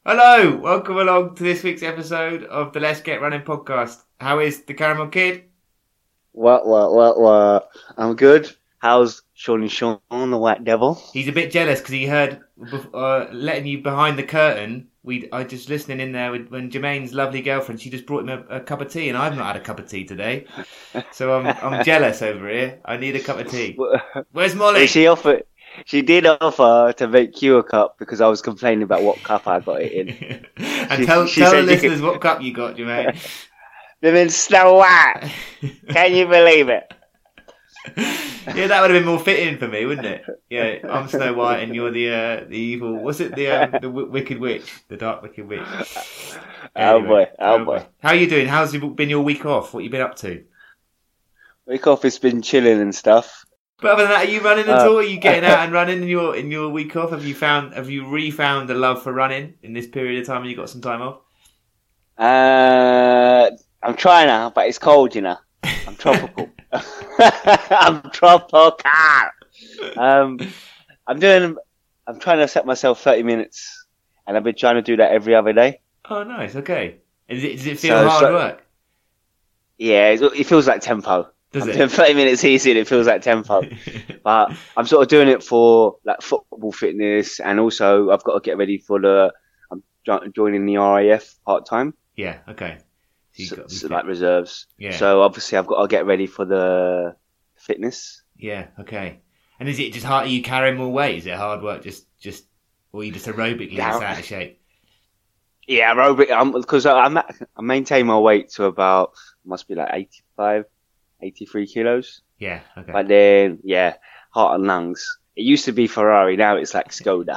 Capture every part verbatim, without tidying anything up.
Hello, welcome along to this week's episode of the Let's Get Running podcast. How is the Caramel Kid? What, what, what, what? I'm good. How's Shawnee Sean, the White Devil? He's a bit jealous because he heard uh, letting you behind the curtain. We I just listening in there with, when Jermaine's lovely girlfriend, she just brought him a, a cup of tea, and I've not had a cup of tea today, so I'm I'm jealous over here. I need a cup of tea. Where's Molly? She offered. She did offer to make you a cup because I was complaining about what cup I got it in. and she, tell, she tell the listeners could... what cup you got, Jermaine. They've been Snow White. Can you believe it? Yeah, that would have been more fitting for me, wouldn't it? Yeah, I'm Snow White and you're the uh, the evil. What's it? The um, the w- Wicked Witch, the Dark Wicked Witch. Anyway, oh boy, oh, oh boy. boy. How are you doing? How's it been your week off? What have you been up to? Week off has been chilling and stuff. But other than that, are you running at uh, all? Are you getting out and running in your in your week off? Have you found have you refound the love for running in this period of time when you got some time off? Uh, I'm trying now, but it's cold, you know. I'm tropical. I'm tropical. Um, I'm doing. I'm trying to set myself thirty minutes, and I've been trying to do that every other day. Oh, nice. Okay. Is it, does it feel so, hard so, work? Yeah, it, it feels like tempo. Does I'm it? doing thirty minutes easy, and it feels like tempo. But I'm sort of doing it for like football fitness, and also I've got to get ready for the. I'm joining the R A F part time. Yeah. Okay. So, so like reserves. Yeah. So obviously I've got to get ready for the fitness. Yeah. Okay. And is it just hard? Are you carrying more weight? Is it hard work? Just, just, or are you just aerobically Yeah. just out of shape? Yeah, aerobic. I'm because I'm at, I maintain my weight to about must be like eighty-five, eighty-three kilos. Yeah. Okay. But then yeah, heart and lungs. It used to be Ferrari. Now it's like Skoda.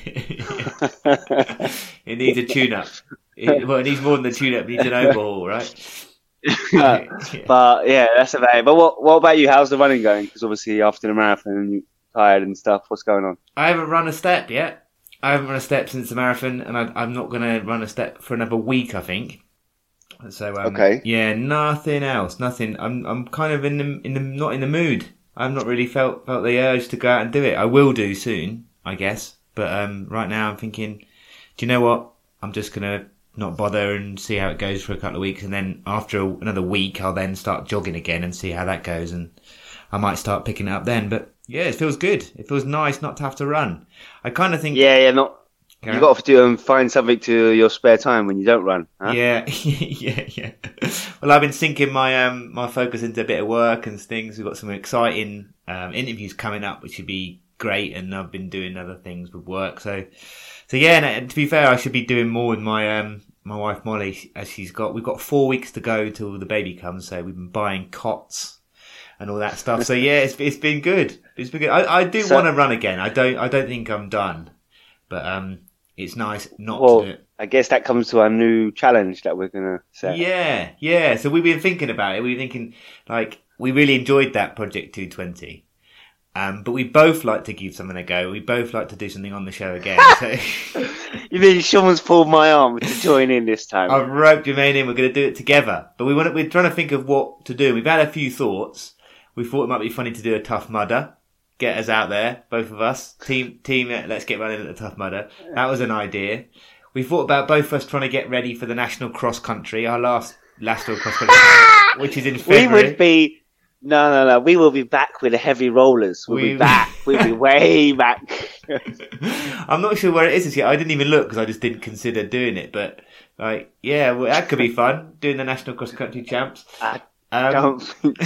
It needs a tune-up. It, well, it needs more than a tune-up. It needs an overhaul, right? yeah. But yeah, that's about it. But what what about you? How's the running going? Because obviously after the marathon, you're tired and stuff. What's going on? I haven't run a step yet. I haven't run a step since the marathon, and I, I'm not going to run a step for another week, I think. So um, okay. Yeah, nothing else. Nothing. I'm I'm kind of in the in the not in the mood. I've not really felt felt the urge to go out and do it. I will do soon, I guess. But um, right now, I'm thinking, do you know what? I'm just gonna not bother and see how it goes for a couple of weeks, and then after another week, I'll then start jogging again and see how that goes, and I might start picking it up then. But yeah, it feels good. It feels nice not to have to run. I kind of think. Yeah, yeah, not. Yeah. You got to do um, find something to your spare time when you don't run. Huh? Yeah, yeah, yeah. Well, I've been sinking my um my focus into a bit of work and things. We've got some exciting um interviews coming up, which should be great, and I've been doing other things with work. So, so yeah. And to be fair, I should be doing more with my um my wife Molly, as she's got. We've got four weeks to go till the baby comes, so we've been buying cots and all that stuff. So yeah, it's it's been good. It's been good. I, I do So- want to run again. I don't I don't think I'm done, but um. It's nice not Well, to do it. I guess that comes to our new challenge that we're gonna set. Yeah, yeah. So we've been thinking about it. We've been thinking, like, we really enjoyed that Project two twenty. Um, but we both like to give something a go. We both like to do something on the show again. So You mean Sean's pulled my arm to join in this time? I've roped Jermaine in. We're going to do it together. But we want to, we're trying to think of what to do. We've had a few thoughts. We thought it might be funny to do a Tough Mudder. Get us out there, both of us. Team, team, uh, let's get running at the Tough Mudder. That was an idea. We thought about both of us trying to get ready for the National Cross Country, our last National Cross Country, which is in February. We would be, no, no, no, we will be back with the heavy rollers. We'll We- be back. We'll be way back. I'm not sure where it is this year. I didn't even look because I just didn't consider doing it. But, like, yeah, well, that could be fun, doing the National Cross Country Champs. I Um, don't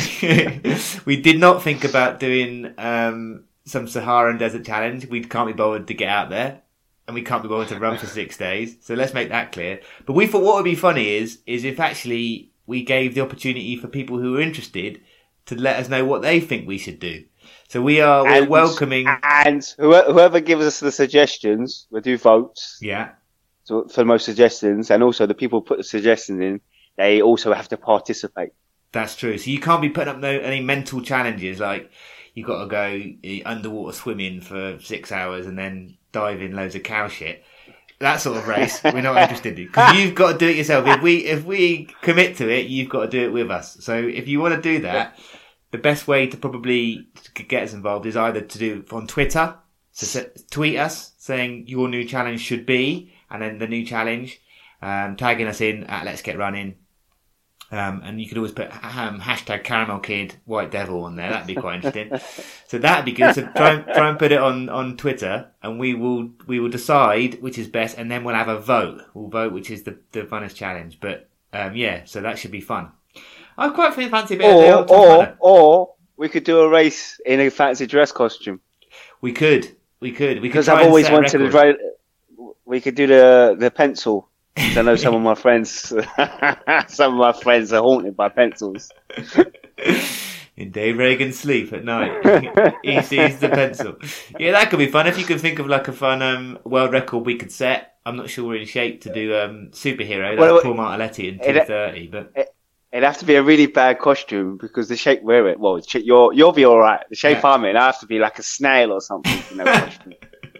think. we did not think about doing um, some Saharan Desert Challenge. We can't be bothered to get out there, and we can't be bothered to run for six days. So let's make that clear. But we thought what would be funny is is if actually we gave the opportunity for people who are interested to let us know what they think we should do. So we are we're And- welcoming. And whoever, whoever gives us the suggestions, we'll do votes Yeah, to, for the most suggestions, and also the people who put the suggestions in, they also have to participate. that's true. So you can't be putting up no any mental challenges like you got to go eh, underwater swimming for six hours and then dive in loads of cow shit. That sort of race, we're not interested in, because you've got to do it yourself. If we if we commit to it, you've got to do it with us. So if you want to do that, the best way to probably get us involved is either to do it on Twitter, so se- tweet us saying your new challenge should be, and then the new challenge, um, tagging us in at Let's Get Running. Um, and you could always put um, hashtag Caramel Kid White Devil on there. That'd be quite interesting. So that'd be good. So try and try and put it on, on Twitter, and we will we will decide which is best, and then we'll have a vote. We'll vote which is the the funnest challenge. But um, yeah, so that should be fun. I quite fancy a bit or, of the or or we could do a race in a fancy dress costume. We could, we could, we could. Because try I've always and set a wanted to record. try. We could do the the pencil. I know some of my friends, some of my friends are haunted by pencils. In Dave Reagan's sleep at night, he sees the pencil. Yeah, that could be fun. If you could think of like a fun um, world record we could set. I'm not sure we're in shape to do um, superhero. That's Well, Paul Martelletti in it- two thirty, but It, it'd have to be a really bad costume because the shape we're in. Well, sh- you're you'll be all right. The shape Yeah. I'm in, I have to be like a snail or something. You know, costume.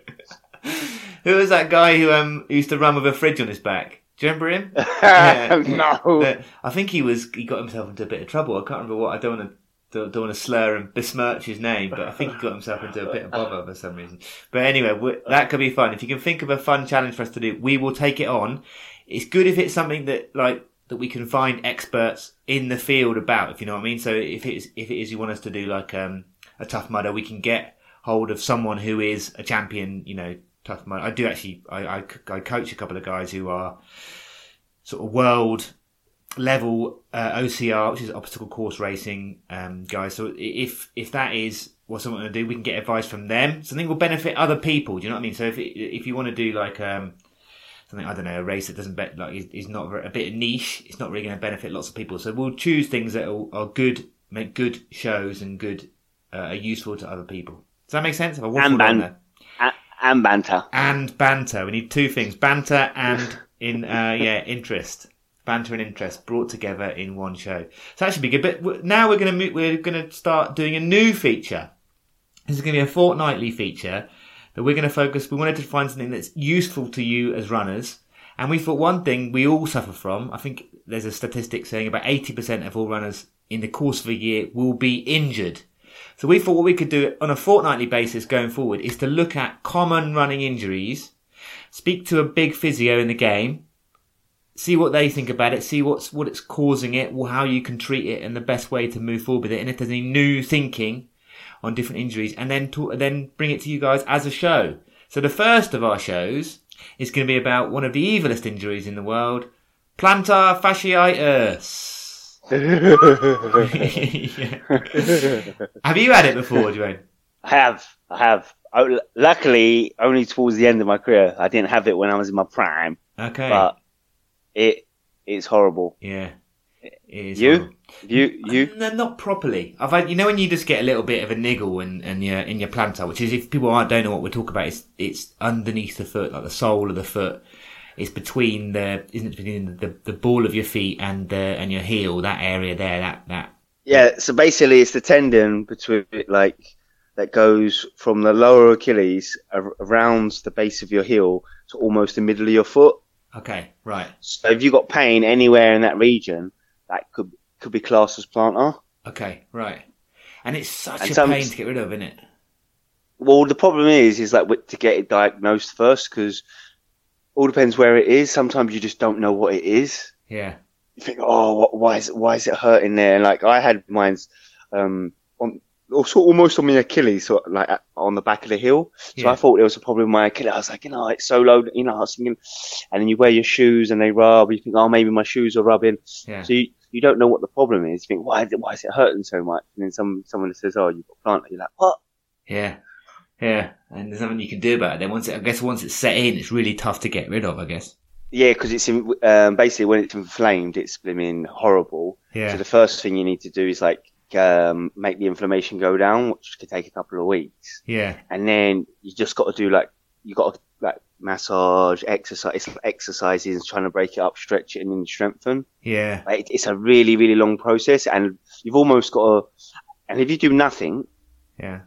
who was that guy who um who used to run with a fridge on his back? Do you remember him? No. Uh, I think he was he got himself into a bit of trouble. I can't remember what. I don't want to don't, don't want to slur and besmirch his name, but I think he got himself into a bit of bother for some reason. But anyway, w- that could be fun. If you can think of a fun challenge for us to do, we will take it on. It's good if it's something that like that we can find experts in the field about. If you know what I mean. So if it's if it is you want us to do like um a Tough Mudder, we can get hold of someone who is a champion. You know. Tough Mudder. I do actually. I, I, I coach a couple of guys who are sort of world level uh, O C R, which is obstacle course racing um, guys. So if if that is what someone want to do, we can get advice from them. Something will benefit other people. Do you know what I mean? So if it, if you want to do like um, something, I don't know, a race that doesn't bet like is, is not very, a bit niche, it's not really going to benefit lots of people. So we'll choose things that are, are good, make good shows and good uh, are useful to other people. Does that make sense? Have I waffled And on ban- there? A- and banter. And banter. We need two things: banter and in uh, yeah interest. Banter and interest brought together in one show. So that should be good. But w- now we're going to we're going to start doing a new feature. This is going to be a fortnightly feature that we're going to focus. We wanted to find something that's useful to you as runners, and we thought one thing we all suffer from. I think there's a statistic saying about eighty percent of all runners in the course of a year will be injured. So we thought what we could do on a fortnightly basis going forward is to look at common running injuries, speak to a big physio in the game, see what they think about it, see what's what it's causing it, or how you can treat it, and the best way to move forward with it, and if there's any new thinking on different injuries, and then talk, then bring it to you guys as a show. So the first of our shows is going to be about one of the evilest injuries in the world, plantar fasciitis. Yeah. Have you had it before, Dwayne? I have. I have. Oh, l- luckily, only towards the end of my career. I didn't have it when I was in my prime, Okay. but it it's horrible. Yeah. It is You? horrible. You you No, not properly. I've had, you know, when you just get a little bit of a niggle in, in your in your plantar, which is, if people aren't don't know what we're talking about, it's it's underneath the foot, like the sole of the foot. It's between the isn't it between the, the ball of your feet and the and your heel, that area there, that that. yeah. So basically, it's the tendon between like that goes from the lower Achilles ar- around the base of your heel to almost the middle of your foot. Okay, right. So if you've got pain anywhere in that region, that could could be classed as plantar. Okay, right. And it's such And a some- pain to get rid of, isn't it? Well, the problem is, is like with- to get it diagnosed first, because all depends where it is. Sometimes you just don't know what it is. Yeah. You think, oh, what, why is it, why is it hurting there? And like I had mine's um, on also almost on my Achilles, sort of like at- on the back of the heel. So Yeah. I thought there was a problem with my Achilles. I was like, you know, it's so low. You know, I was thinking, and then you wear your shoes and they rub. You think, oh, maybe my shoes are rubbing. Yeah. So you, you don't know what the problem is. You think, why is it, why is it hurting so much? And then some someone says, oh, you've got plantar. You're like, what? Yeah. Yeah. And there's nothing you can do about it. Then once it, I guess once it's set in, it's really tough to get rid of, I guess. Yeah, because it's in, um, basically when it's inflamed, it's blooming horrible. Yeah. So the first thing you need to do is like um, make the inflammation go down, which could take a couple of weeks, Yeah. and then you just got to do like you got to like massage, exercise, it's like exercises, trying to break it up, stretch it, and then strengthen. Yeah. Like, it's a really really long process, and you've almost got to. And if you do nothing, Yeah.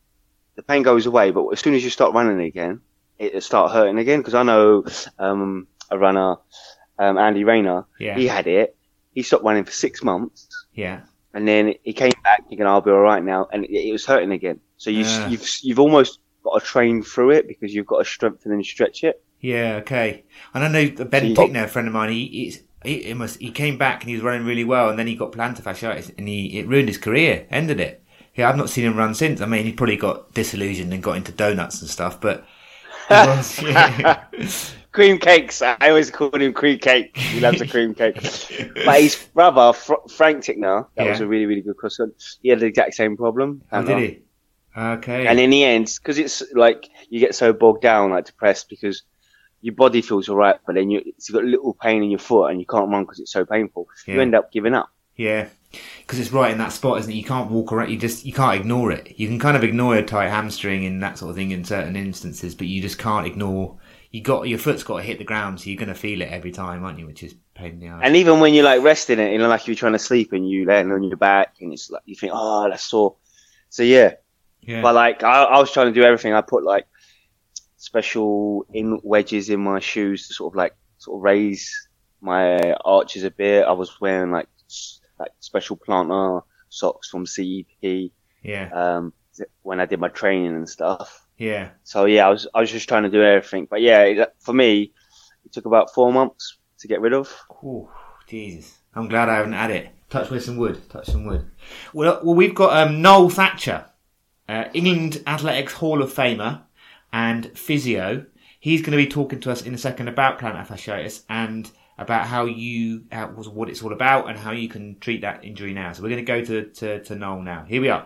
the pain goes away. But as soon as you start running again, it'll start hurting again. Because I know um, a runner, um, Andy Rayner, Yeah. he had it. He stopped running for six months. Yeah. And then he came back thinking, I'll be all right now. And it, it was hurting again. So you, Yeah. you've, you've almost got to train through it because you've got to strengthen and stretch it. Yeah, okay. And I know Ben Tickner, a friend of mine, he, he's, he, he, must, he came back and he was running really well, and then he got plantar fasciitis, and he it ruined his career, ended it. Yeah, I've not seen him run since. I mean, he probably got disillusioned and got into donuts and stuff, but he was, yeah. Cream cakes. I always called him cream cake. He loves a cream cake. But his brother, Fr- Frank Tickner, that yeah. was a really, really good cross country. He had the exact same problem. Oh, did he? Okay. And in the end, because it's like you get so bogged down, like depressed, because your body feels all right, but then you, it's got a little pain in your foot and you can't run because it's so painful. Yeah. You end up giving up. Yeah. Because it's right in that spot, isn't it? You can't walk around. You just you can't ignore it. You can kind of ignore a tight hamstring and that sort of thing in certain instances, but you just can't ignore. You got your foot's got to hit the ground, so you're going to feel it every time, aren't you? Which is a pain in the ass. And even when you're like resting it, you know, like you're trying to sleep and you laying on your back, and it's like you think, oh, that's sore. So yeah. Yeah. But like I, I was trying to do everything. I put like special in wedges in my shoes to sort of like sort of raise my arches a bit. I was wearing like. like special plantar socks from C E P. Yeah. Um, when I did my training and stuff. Yeah. So yeah, I was I was just trying to do everything. But yeah, it, for me, it took about four months to get rid of. Oh, Jesus! I'm glad I haven't had it. Touch with some wood. Touch some wood. Well, well, we've got um, Noel Thatcher, uh, England Athletics Hall of Famer and physio. He's going to be talking to us in a second about plantar fasciitis and about how you, how, what it's all about and how you can treat that injury now. So we're going to go to, to, to Noel now. Here we are.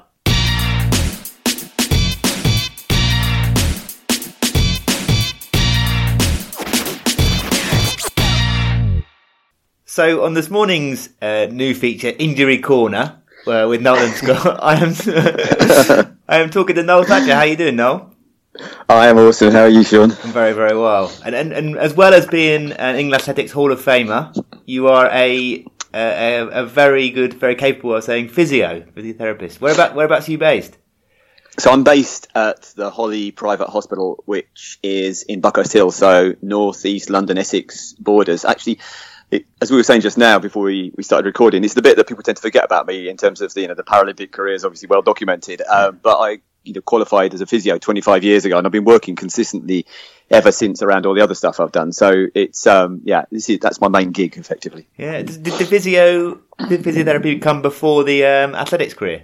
So on this morning's uh, new feature, Injury Corner, uh, with Noel and Scott, I am I am talking to Noel Thatcher. How you doing, Noel? I am awesome. How are you, Sean? I'm very, very well. And, and and as well as being an England Athletics Hall of Famer, you are a a, a very good, very capable of saying physio, physiotherapist. Whereabouts, whereabouts are you based? So I'm based at the Holly Private Hospital, which is in Buckhurst Hill, so north east London, Essex borders. Actually, it, as we were saying just now before we, we started recording, it's the bit that people tend to forget about me in terms of the, you know, the Paralympic career is obviously well documented. Um, but I you know, qualified as a physio twenty-five years ago, and I've been working consistently ever since around all the other stuff I've done. So it's um, yeah, this is that's my main gig effectively. Yeah, did the physio, did physiotherapy come before the um, athletics career?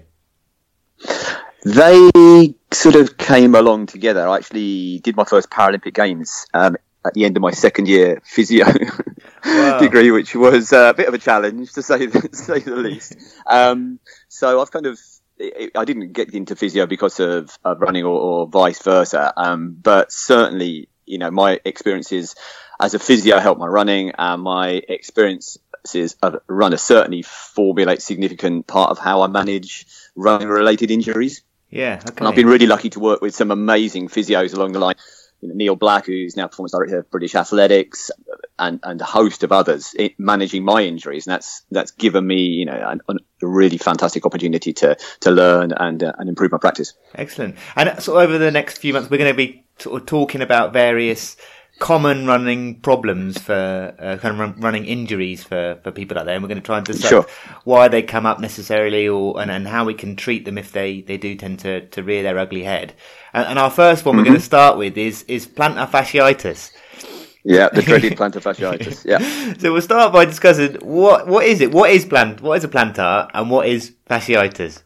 They sort of came along together. I actually did my first Paralympic Games um, at the end of my second year physio wow. degree, which was a bit of a challenge to say the, to say the least. Um, so I've kind of I didn't get into physio because of, of running or, or vice versa, um, but certainly, you know, my experiences as a physio helped my running, and my experiences of runner certainly formulate a significant part of how I manage running-related injuries. Yeah, okay. And I've been really lucky to work with some amazing physios along the line. You know, Neil Black, who's now performance director of British Athletics, and, and a host of others in managing my injuries. And that's that's given me, you know, an, an, a really fantastic opportunity to to learn and uh, and improve my practice. Excellent. And so over the next few months, we're going to be sort of talking about various common running problems for uh, kind of run, running injuries for, for people out there, and we're going to try and decide sure. why they come up necessarily, or and, and how we can treat them if they, they do tend to, to rear their ugly head. And, and our first one mm-hmm. we're going to start with is is plantar fasciitis. Yeah, the dreaded plantar fasciitis. Yeah. So we'll start by discussing what what is it? What is plant? What is a plantar, and what is fasciitis?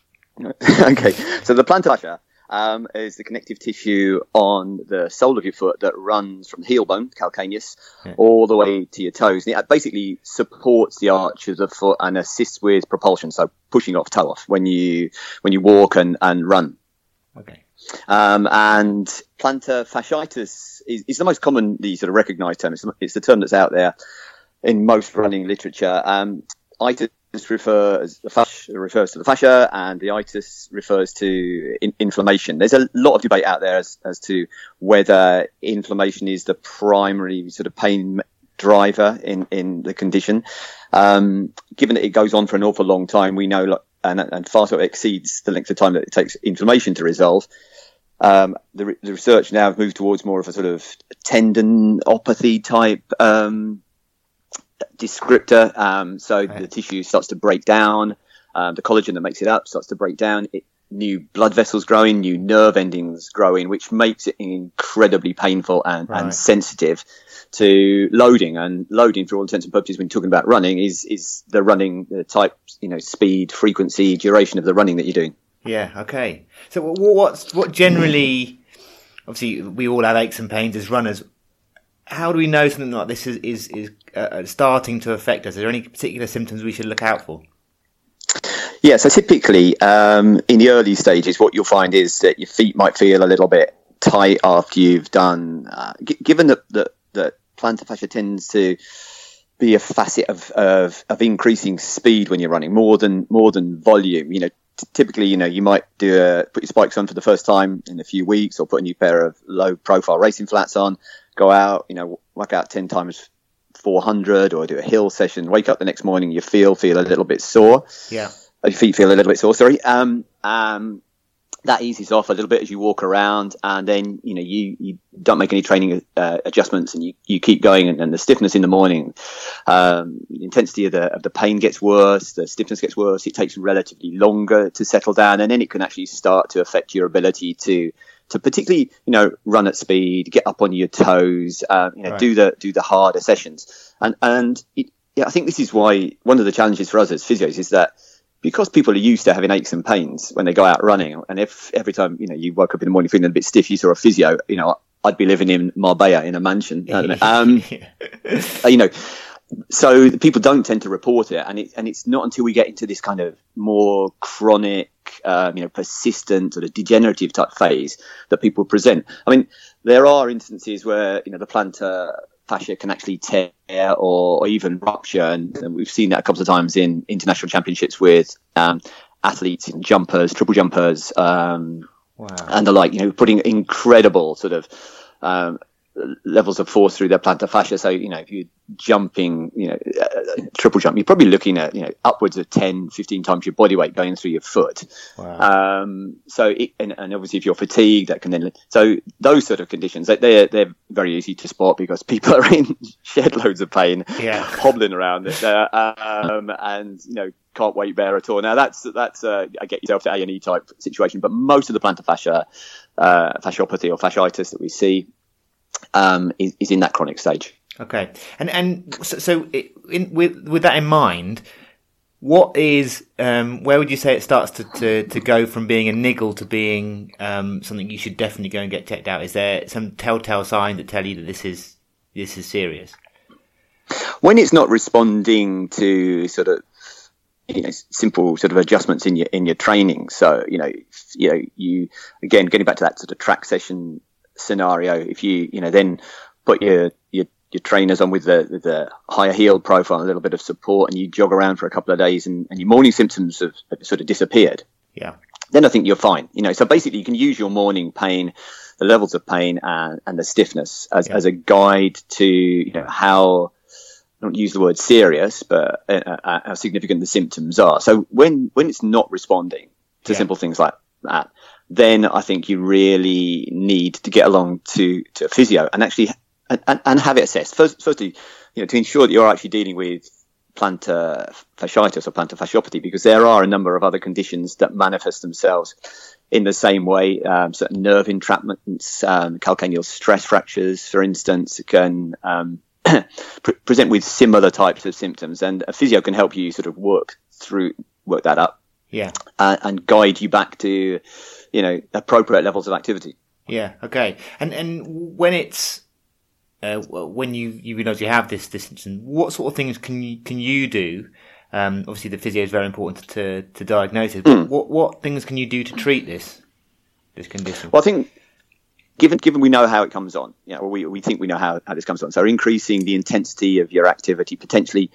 Okay, so the plantar fascia Um, is the connective tissue on the sole of your foot that runs from the heel bone, calcaneus, yeah. all the way to your toes. And it basically supports the arch of the foot and assists with propulsion, so pushing off toe off when you when you walk and, and run. Okay. Um, and plantar fasciitis is, is the most commonly sort of recognised term. It's, it's the term that's out there in most running literature. Um, itis refers the fascia refers to the fascia, and the itis refers to in, inflammation. There's a lot of debate out there as, as to whether inflammation is the primary sort of pain driver in, in the condition. Um, given that it goes on for an awful long time, we know, and, and far so exceeds the length of time that it takes inflammation to resolve. Um, the, the research now has moved towards more of a sort of tendinopathy type um descriptor, um, so right. the tissue starts to break down, um, the collagen that makes it up starts to break down. It, new blood vessels growing, new nerve endings growing, which makes it incredibly painful and, Right. and sensitive to loading. And loading, for all intents and purposes, when you're talking about running, is is the running the type, you know, speed, frequency, duration of the running that you're doing. Yeah. Okay. So wh- what's what generally? Obviously, we all have aches and pains as runners. How do we know something like this is is, is uh, starting to affect us? Are there any particular symptoms we should look out for? Yeah, so typically um, in the early stages, what you'll find is that your feet might feel a little bit tight after you've done. Uh, g- given that, that that plantar fascia tends to be a facet of, of of increasing speed when you're running more than more than volume. You know, t- typically, you know, you might do a, put your spikes on for the first time in a few weeks, or put a new pair of low profile racing flats on, go out, you know, work out ten times four hundred, or do a hill session. Wake up the next morning, you feel feel a little bit sore. Yeah. Your feet feel a little bit sore, sorry. Um, um, that eases off a little bit as you walk around, and then, you know, you, you don't make any training uh, adjustments, and you, you keep going, and, and the stiffness in the morning, um, the intensity of the, of the pain gets worse, the stiffness gets worse, it takes relatively longer to settle down, and then it can actually start to affect your ability to, to particularly, you know, run at speed, get up on your toes, uh, you know, Right. do the, do the harder sessions. And, and it, yeah, I think this is why one of the challenges for us as physios is that, because people are used to having aches and pains when they go out running, and if every time, you know, you woke up in the morning feeling a bit stiff, you saw a physio, you know, I'd be living in Marbella in a mansion. I don't know. Um, you know, so people don't tend to report it, and it, and it's not until we get into this kind of more chronic, um, you know, persistent sort of degenerative type phase that people present. I mean, there are instances where, you know, the plantar fascia can actually tear or, or even rupture, and, and we've seen that a couple of times in international championships with um, athletes in jumpers, triple jumpers, um, Wow. and the like. You know, putting incredible sort of um, levels of force through their plantar fascia. So, you know, if you're jumping, you know, uh, triple jump, you're probably looking at, you know, upwards of ten, fifteen times your body weight going through your foot. Wow. Um, so, it, and, and obviously if you're fatigued, that can then, so those sort of conditions, they, they're, they're very easy to spot because people are in shed loads of pain, Yeah. hobbling around it, uh, um, and, you know, can't weight bear at all. Now that's, that's, uh, I get yourself to A and E type situation, but most of the plantar fascia, uh, fasciopathy or fasciitis that we see, um, is, is in that chronic stage. Okay. And and so, so it, in, with with that in mind, what is um, where would you say it starts to, to, to go from being a niggle to being um, something you should definitely go and get checked out? Is there some telltale signs that tell you that this is this is serious? When it's not responding to sort of, you know, simple sort of adjustments in your in your training. So, you know, you know, you again getting back to that sort of track session scenario. If you you know then put your your your trainers on with the with the higher heel profile, a little bit of support, and you jog around for a couple of days, and, and your morning symptoms have, have sort of disappeared. Yeah. Then I think you're fine. You know, so basically you can use your morning pain, the levels of pain, and, and the stiffness as Yeah. as a guide to, you know, how. I don't use the word serious, but uh, uh, how significant the symptoms are. So when, when it's not responding to Yeah. simple things like that, then I think you really need to get along to, to a physio and actually and, and, and have it assessed. First, firstly, you know, to ensure that you're actually dealing with plantar fasciitis or plantar fasciopathy, because there are a number of other conditions that manifest themselves in the same way. Um, certain nerve entrapments, um, calcaneal stress fractures, for instance, can um, pre- present with similar types of symptoms, and a physio can help you sort of work through, work that up, Yeah. uh, and guide you back to, you know, appropriate levels of activity. Yeah. Okay. And and when it's uh, when you you realise you have this this symptom, what sort of things can you can you do? Um, obviously, the physio is very important to to diagnose it. But Mm. what what things can you do to treat this this condition? Well, I think given given we know how it comes on, you know, we we think we know how, how this comes on. So increasing the intensity of your activity, potentially,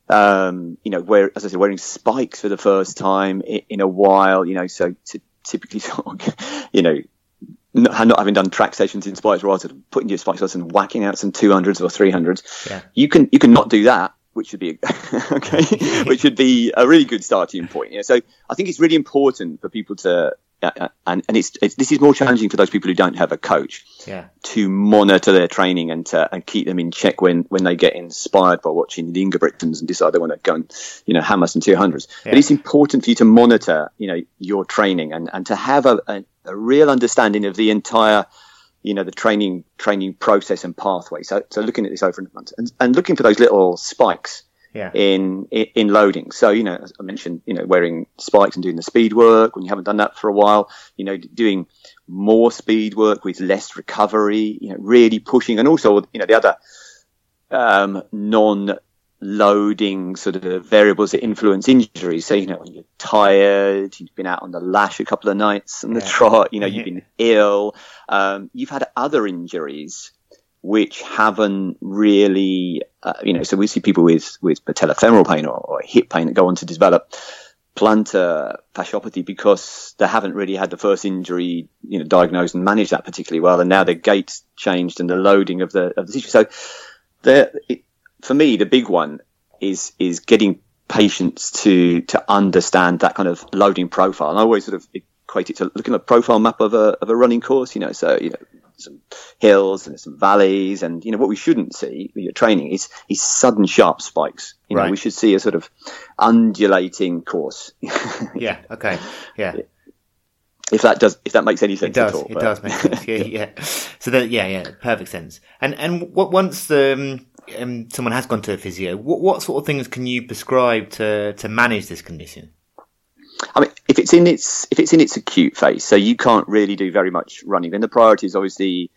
um, you know, where as I said, wearing spikes for the first time in, in a while, you know, so to typically, sort of, you know, not, not having done track sessions in spikes, rather sort of putting your spikes on and whacking out some two hundreds or three hundreds. Yeah. You can you can not do that, which should be okay, which should be a really good starting point. You know, so I think it's really important for people to uh, and and it's, it's this is more challenging for those people who don't have a coach. Yeah. To monitor their training and to and keep them in check when, when they get inspired by watching the Ingebrigtsens and decide they want to go and, you know, hammer some two hundreds. Yeah. But it's important for you to monitor, you know, your training and, and to have a, a, a real understanding of the entire, you know, the training training process and pathway. So so looking at this over a month and, and looking for those little spikes. Yeah. In, in in loading. So, you know, as I mentioned, you know, wearing spikes and doing the speed work when you haven't done that for a while, you know, doing more speed work with less recovery, you know, really pushing. And also, you know, the other um, non-loading sort of variables that influence injuries. So, you know, when you're tired, you've been out on the lash a couple of nights on the yeah. trot, you know, you've been ill, um, you've had other injuries which haven't really, uh, you know, so we see people with, with patellofemoral pain or, or hip pain that go on to develop plantar fasciopathy because they haven't really had the first injury, you know, diagnosed and managed that particularly well. And now their gait's changed and the loading of the, of the tissue. So there, it, for me, the big one is, is getting patients to, to understand that kind of loading profile. And I always sort of equate it to looking at a profile map of a, of a running course, you know, so, you know, some hills and some valleys, and you know what we shouldn't see with your training is is sudden sharp spikes. You know, right. We should see a sort of undulating course. Yeah. Okay. Yeah. If that does, if that makes any sense it does, at all. It but, does make sense. Yeah, yeah. So that, yeah, yeah, perfect sense. And and what once um, um someone has gone to a physio, what what sort of things can you prescribe to to manage this condition? I mean, if it's in its if it's in its acute phase, so you can't really do very much running, then the priority is obviously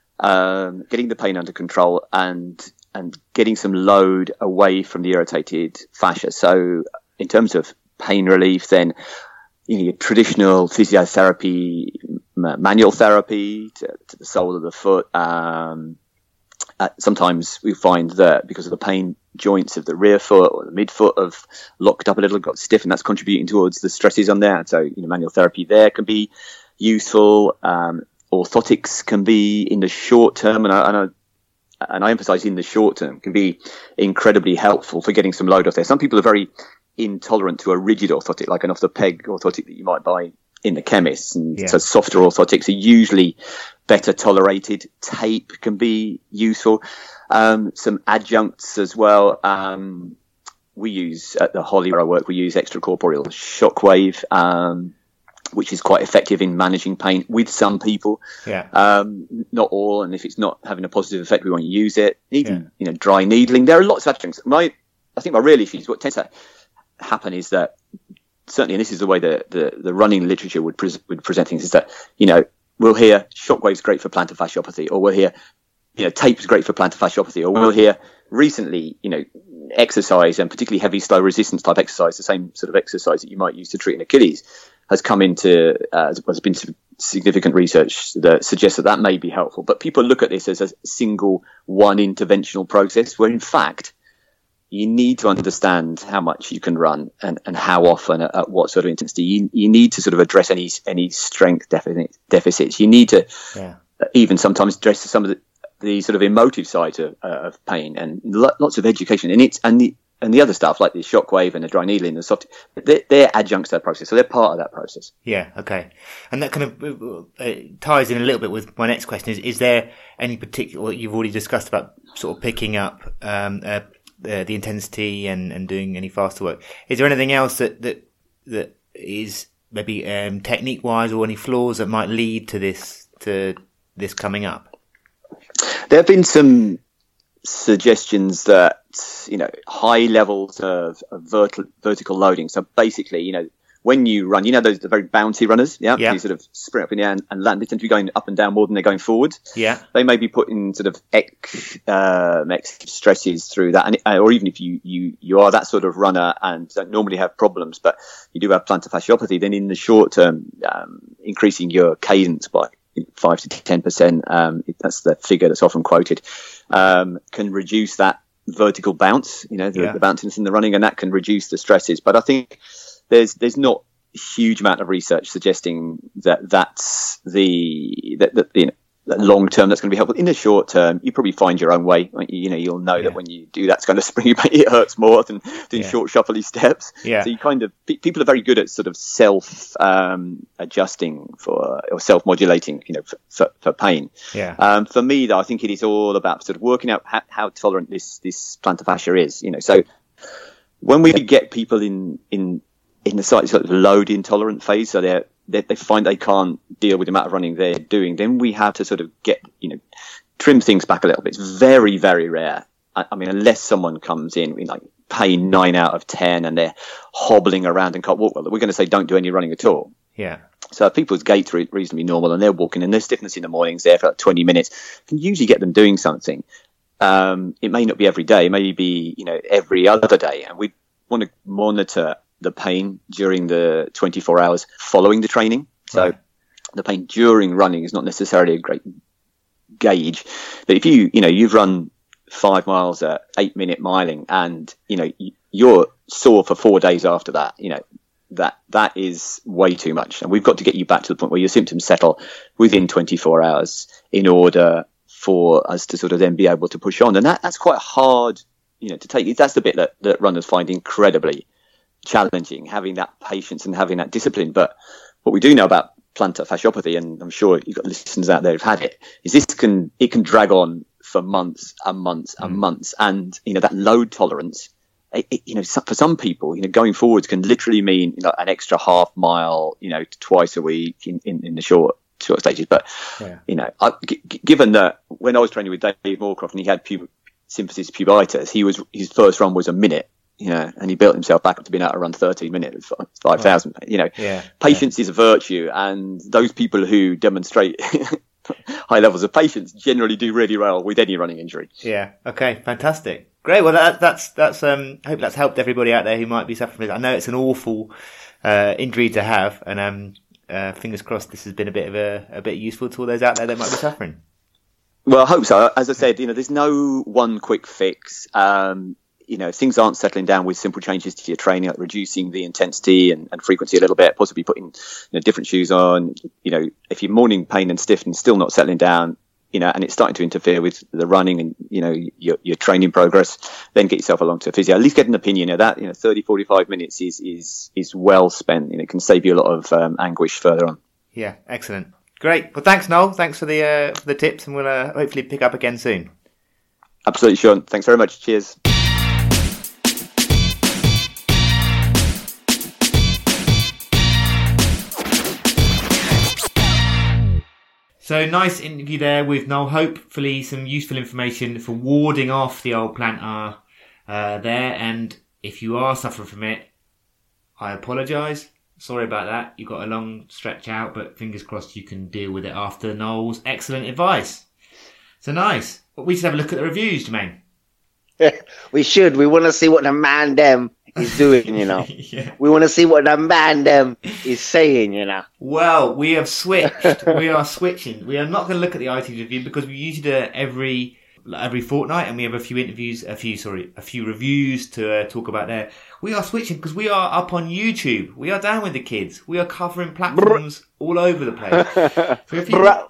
um, getting the pain under control and and getting some load away from the irritated fascia. So, in terms of pain relief, then you know, your traditional physiotherapy, manual therapy to, to the sole of the foot. Um, uh, sometimes we find that because of the pain, joints of the rear foot or the midfoot have locked up a little, got stiff, and that's contributing towards the stresses on there. And so, you know, manual therapy there can be useful. Um, orthotics can be in the short term, and I, and I, and I emphasize in the short term, can be incredibly helpful for getting some load off there. Some people are very intolerant to a rigid orthotic, like an off the peg orthotic that you might buy in the chemist. And yeah. So softer orthotics are usually better tolerated. Tape can be useful. Um, some adjuncts as well. Um, we use at the Holly where I work, we use extracorporeal shockwave, um, which is quite effective in managing pain with some people. Yeah. Um, not all. And if it's not having a positive effect, we won't use it. Even, yeah. you know, dry needling. There are lots of adjuncts. My, I think my real issue is what tends to happen is that certainly, and this is the way the, the, the running literature would, pre- would present things, is that, you know, we'll hear shockwave's great for plantar fasciopathy, or we'll hear, you know, tape's great for plantar fasciopathy, or we'll hear recently, you know, exercise, and particularly heavy, slow resistance type exercise, the same sort of exercise that you might use to treat an Achilles, has come into, uh, there's been some significant research that suggests that that may be helpful. But people look at this as a single one interventional process, where in fact, you need to understand how much you can run and, and how often, at, at what sort of intensity. You, you need to sort of address any any strength deficit, deficits. You need to yeah. even sometimes address some of the, the sort of emotive sides of, uh, of pain, and lo- lots of education. And it's and the and the other stuff like the shockwave and the dry needling and the soft, they're, they're adjuncts to that process, so they're part of that process. Yeah, okay. And that kind of uh, ties in a little bit with my next question: is is there any particular? You've already discussed about sort of picking up um, uh, Uh, the intensity and, and doing any faster work. Is there anything else that that that is maybe um, technique wise, or any flaws that might lead to this to this coming up? There have been some suggestions that, you know, high levels of, of vertical vertical loading. So basically, you know, when you run, you know, those the very bouncy runners, yeah, yeah. You sort of sprint up in the air and, and land. They tend to be going up and down more than they're going forward. Yeah, they may be putting sort of ex, um, ex stresses through that, and or even if you you you are that sort of runner and don't normally have problems, but you do have plantar fasciopathy, then in the short term, um, increasing your cadence by five to ten percent, um, that's the figure that's often quoted, um, can reduce that vertical bounce. You know, the, yeah. the bounciness in the running, and that can reduce the stresses. But I think There's there's not a huge amount of research suggesting that that's the that, that you know long term that's going to be helpful. In the short term, you probably find your own way. You know, you'll know yeah. that when you do that kind of springy, it hurts more than doing yeah. short shuffly steps. Yeah. So you kind of people are very good at sort of self um, adjusting for or self modulating, you know, for, for, for pain. Yeah. Um, for me, though, I think it is all about sort of working out how, how tolerant this this plantar fascia is. You know, so when we get people in in in the slightly sort of load intolerant phase, so they're They, they find they can't deal with the amount of running they're doing, then we have to sort of get, you know, trim things back a little bit. It's very, very rare. I, I mean, unless someone comes in with like pain nine out of ten and they're hobbling around and can't walk well, we're going to say don't do any running at all. Yeah. So if people's gait's re- reasonably normal and they're walking and their stiffness in the mornings there for like twenty minutes, can usually get them doing something. Um, it may not be every day, it may be, you know, every other day. And we want to monitor the pain during the twenty-four hours following the training. So right. the pain during running is not necessarily a great gauge. But if you, you know, you've run five miles at eight minute miling and, you know, you're sore for four days after that, you know, that, that is way too much. And we've got to get you back to the point where your symptoms settle within twenty-four hours in order for us to sort of then be able to push on. And that, that's quite hard, you know, to take. That's the bit that, that runners find incredibly challenging, having that patience and having that discipline. But what we do know about plantar fasciopathy, and I'm sure you've got listeners out there who've had it, is this can it can drag on for months and months and mm. months, and you know that load tolerance. It, it, you know, for some people, you know, going forwards can literally mean you know, an extra half mile, you know, twice a week in, in, in the short short stages. But yeah. you know, I, g- given that when I was training with Dave Moorcroft and he had pub- symphysis pubitis, he was his first run was a minute. You know, and he built himself back up to being able to run thirteen minutes, five thousand. You know, yeah, patience yeah. is a virtue, and those people who demonstrate high levels of patience generally do really well with any running injury. Yeah. Okay. Fantastic. Great. Well, that, that's that's. Um, I hope that's helped everybody out there who might be suffering. I know it's an awful uh, injury to have, and um, uh, fingers crossed this has been a bit of a, a bit useful to all those out there that might be suffering. Well, I hope so. As I said, you know, there's no one quick fix. Um, you know, things aren't settling down with simple changes to your training, like reducing the intensity and, and frequency a little bit, possibly putting you know, different shoes on. You know, if you're morning pain and stiff and still not settling down, you know, and it's starting to interfere with the running and, you know, your, your training progress, then get yourself along to a physio. At least get an opinion of that. You know, thirty, forty-five minutes is, is, is well spent, and it can save you a lot of um, anguish further on. Yeah, excellent. Great. Well, thanks, Noel. Thanks for the, uh, for the tips, and we'll uh, hopefully pick up again soon. Absolutely, Sean. Thanks very much. Cheers. So nice interview there with Noel. Hopefully some useful information for warding off the old plantar uh, there. And if you are suffering from it, I apologise. Sorry about that. You've got a long stretch out, but fingers crossed you can deal with it after Noel's excellent advice. So nice. But we should have a look at the reviews, Jermaine. We should. We want to see what the man them is doing, you know. Yeah. We want to see what the man them is saying, you know. Well, we have switched. We are switching. We are not going to look at the iTunes review because we usually do it every every fortnight, and we have a few interviews, a few sorry, a few reviews to uh, talk about there. We are switching because we are up on YouTube. We are down with the kids. We are covering platforms Brr. all over the place. So if you... Brr,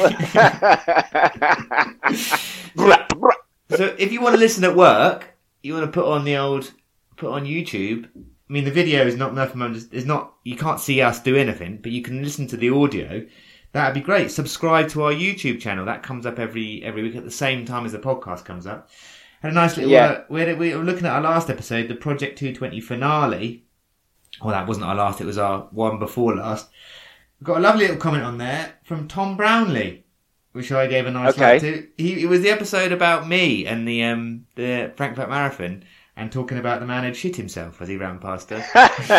brr. So if you want to listen at work, you want to put on the old, put on YouTube. I mean, the video is not nothing. It's not. You can't see us do anything, but you can listen to the audio. That'd be great. Subscribe to our YouTube channel. That comes up every every week at the same time as the podcast comes up. Had a nice little. Yeah. Uh, we, had, we were looking at our last episode, the Project two twenty finale. Well, that wasn't our last. It was our one before last. We've got a lovely little comment on there from Tom Brownlee, which I gave a nice okay. like to. He, it was the episode about me and the um the Frankfurt Marathon, and talking about the man who'd shit himself as he ran past us.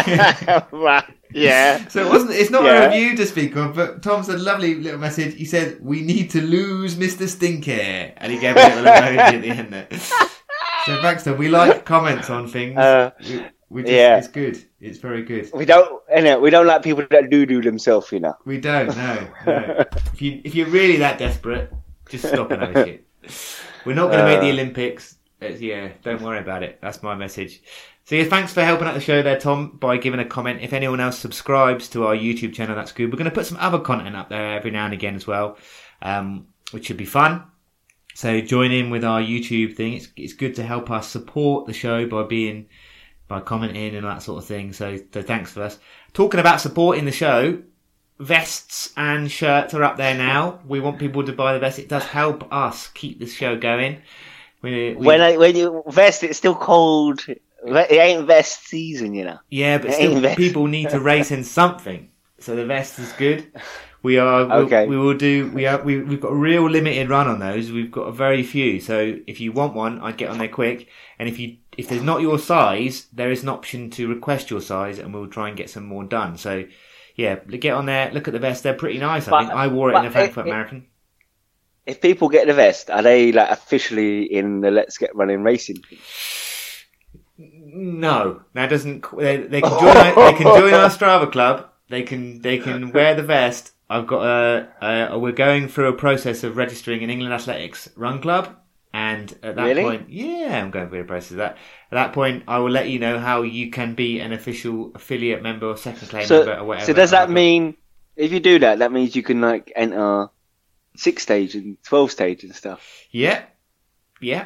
Yeah. So it wasn't. It's not yeah. a review to speak of, but Tom said a lovely little message. He said, "We need to lose Mister Stinker," and he gave a little emoji at the end there. So Baxter, we like comments on things. Uh, we, we just, yeah. It's good. It's very good. We don't. We don't like people that do do themselves, you know. We don't. No. No. If you if you're really that desperate, just stop and have a shit. We're not going to uh, make the Olympics. It's, yeah, don't worry about it. That's my message. So yeah, thanks for helping out the show there, Tom, by giving a comment. If anyone else subscribes to our YouTube channel, that's good. We're going to put some other content up there every now and again as well. um, which should be fun. So join in with our YouTube thing. It's it's good to help us support the show by being by commenting and that sort of thing. So, so thanks for us. Talking about supporting the show, vests and shirts are up there now. We want people to buy the vests. It does help us keep the show going. We, we, when I, when you vest, it's still cold. It ain't vest season, you know. Yeah, but It still, ain't vest. people need to race in something. So the vest is good. We are. We'll, Okay. We will do. We are. We, we've got a real limited run on those. We've got a very few. So if you want one, I'd get on there quick. And if you if there's not your size, there is an option to request your size, and we'll try and get some more done. So yeah, get on there. Look at the vest. They're pretty nice. I But- think I wore it in the but Frankfurt it- it- Marathon. If people get the vest, are they like officially in the Let's Get Running racing? No, that doesn't. They, they can join. our, they can join our Strava club. They can. They can wear the vest. I've got a, a. We're going through a process of registering an England Athletics Run Club, and at that Really? point, yeah, I'm going through a process of that. At that point, I will let you know how you can be an official affiliate member or second claim member or So, whatever. so does of our that club. mean if you do that, that means you can like enter six stage and twelve stage and stuff? Yeah, yeah.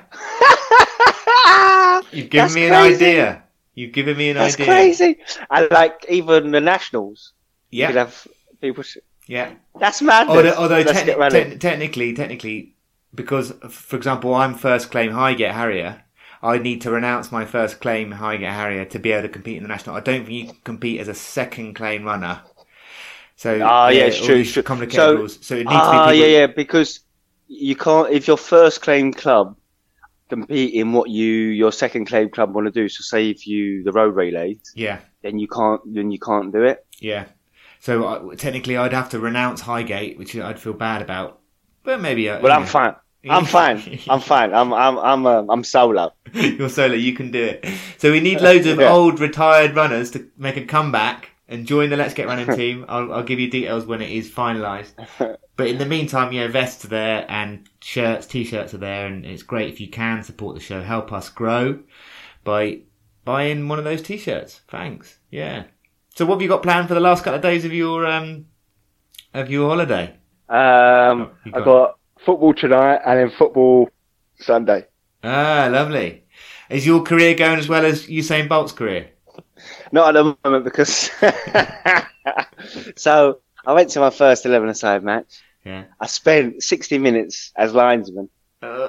You've given That's me an crazy. idea. You've given me an That's idea. crazy. And like even the nationals, you Yeah, could have people. yeah. That's madness. Although, although Let's techni- Get Running. te- technically, technically, because, for example, I'm first claim Highgate Harrier, I need to renounce my first claim Highgate Harrier to be able to compete in the national. I don't think you can compete as a second claim runner. So, Ah, yeah, it's all true, these it's true. complicated So- rules. So it needs Ah, to be yeah, people. yeah, because you can't if your first claim club compete in what you your second claim club want to do. So say if you the road relays, Yeah, then you can't then you can't do it. yeah. So uh, technically, I'd have to renounce Highgate, which I'd feel bad about. But maybe. Uh, But I'm yeah. fine. I'm fine. I'm fine. I'm I'm I'm uh, I'm solo. You're solo, you can do it. So we need loads of Yeah. old retired runners to make a comeback and join the Let's Get Running team. I'll, I'll give you details when it is finalised. But in the meantime, yeah, vests are there and shirts, t-shirts are there, and it's great if you can support the show, help us grow by buying one of those t-shirts. Thanks. Yeah. So what have you got planned for the last couple of days of your um of your holiday? Um, you I got- got football tonight and then football Sunday. Ah, lovely. Is your career going as well as Usain Bolt's career? Not at the moment because so I went to my first eleven-a-side match. Yeah. I spent sixty minutes as linesman. Uh,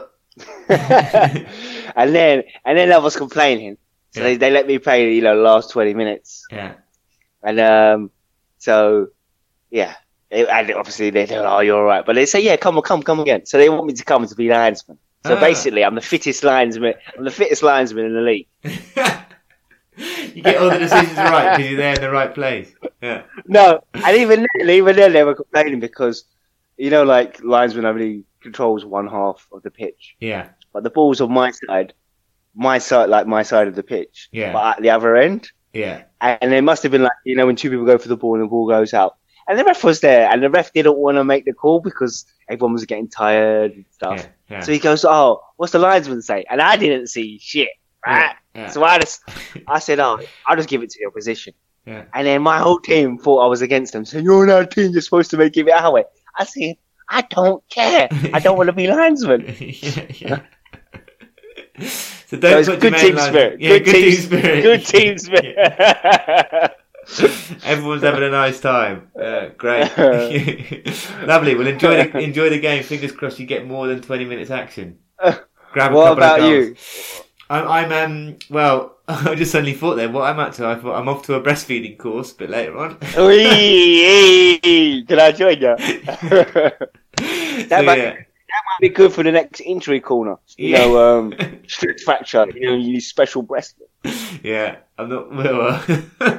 and then and then I was complaining. So Yeah. they, they let me play, you know, the last twenty minutes. yeah. And um so yeah. It, and obviously they they're like, oh, you're all right. But they say, yeah, come on, come, come again. So they want me to come to be linesman. So Ah. basically I'm the fittest linesman I'm the fittest linesman in the league. You get all the decisions right because you're there in the right place. Yeah. No, and even then, even then they were complaining because, you know, like linesman only controls one half of the pitch. Yeah. But the ball's on my side, my side, like my side of the pitch. Yeah. But at the other end, Yeah. and it must have been like, you know, when two people go for the ball and the ball goes out. And the ref was there, and the ref didn't want to make the call because everyone was getting tired and stuff. Yeah. Yeah. So he goes, oh, what's the linesman say? And I didn't see shit, right? Yeah, yeah. So I just, I said, oh, I'll just give it to the opposition. Yeah. And then my whole team thought I was against them. So you're on our team, you're supposed to make give it our way. I said, I don't care. I don't want to be linesman. yeah, yeah. So So don't it's put good your team main line- spirit. Yeah, good, good team, team spirit. Good team spirit. Yeah. Everyone's having a nice time. Yeah, great. Lovely. Well, enjoy the enjoy the game. Fingers crossed you get more than twenty minutes action. Grab a What couple about of goals. you? I'm, I'm um well. I just suddenly thought then what I'm up to. I thought I'm off to a breastfeeding course a bit later on. Wee, wee. Can I join you? that, So, might, yeah. that might be good for the next injury corner. You Yeah. know, um, strict fracture. You know, you need special breast. Yeah, I'm not. Well, uh,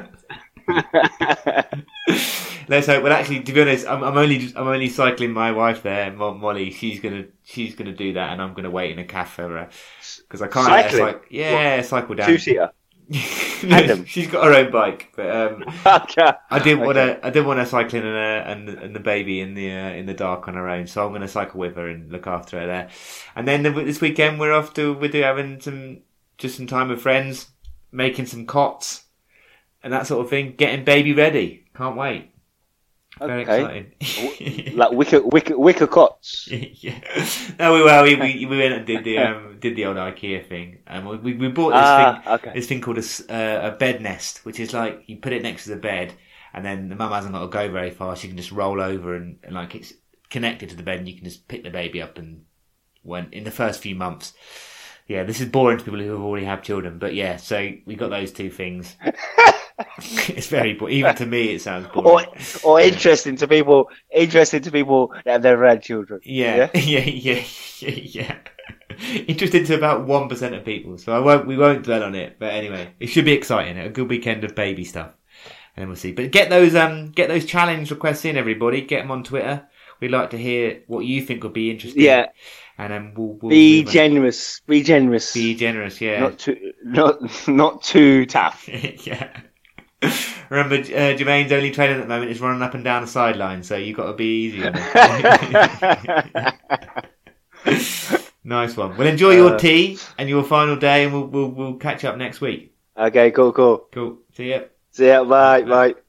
let's hope. Well, actually, to be honest, I'm, I'm only just, I'm only cycling my wife there, Mo- Molly. She's gonna she's gonna do that, and I'm gonna wait in a cafe for her because I can't. let her Cycling? cyc- yeah, cycle down. Two seater. No, Adam. she's got her own bike, but um, Okay. I didn't want Okay. to. I didn't want her cycling and, uh, and and the baby in the uh, in the dark on her own. So I'm going to cycle with her and look after her there. And then the, this weekend we're off to we're doing having some just some time with friends, making some cots and that sort of thing, getting baby ready. Can't wait. Very Okay. exciting. Like wicker, wicker, wicker cots. Yeah. No, we well, we, we we went and did the um did the old IKEA thing, and we we bought this Ah, thing okay. this thing called a, s- uh, a bed nest, which is like you put it next to the bed, and then the mum hasn't got to go very far. She can just roll over and, and like it's connected to the bed, and you can just pick the baby up. And when in the first few months, yeah, this is boring to people who already have children, but yeah, so we got those two things. It's very boring. Even to me, it sounds Or, boring. or interesting to people, interesting to people that have never had children. Yeah, yeah, yeah, yeah, yeah. Interested to about one percent of people, so I won't. We won't dwell on it. But anyway, it should be exciting. A good weekend of baby stuff, and then we'll see. But get those um, get those challenge requests in, everybody. Get them on Twitter. We'd like to hear what you think would be interesting. Yeah. And then we'll, we'll Be move on. generous. Be generous. Be generous. Yeah. Not too, not, not too tough. Yeah. Remember, uh, Jermaine's only training at the moment is running up and down the sideline, so you've got to be easy on it. Nice one. Well, enjoy your Uh, tea and your final day, and we'll we'll, we'll catch up next week. Okay, cool, cool. Cool. See ya. See ya, bye, bye.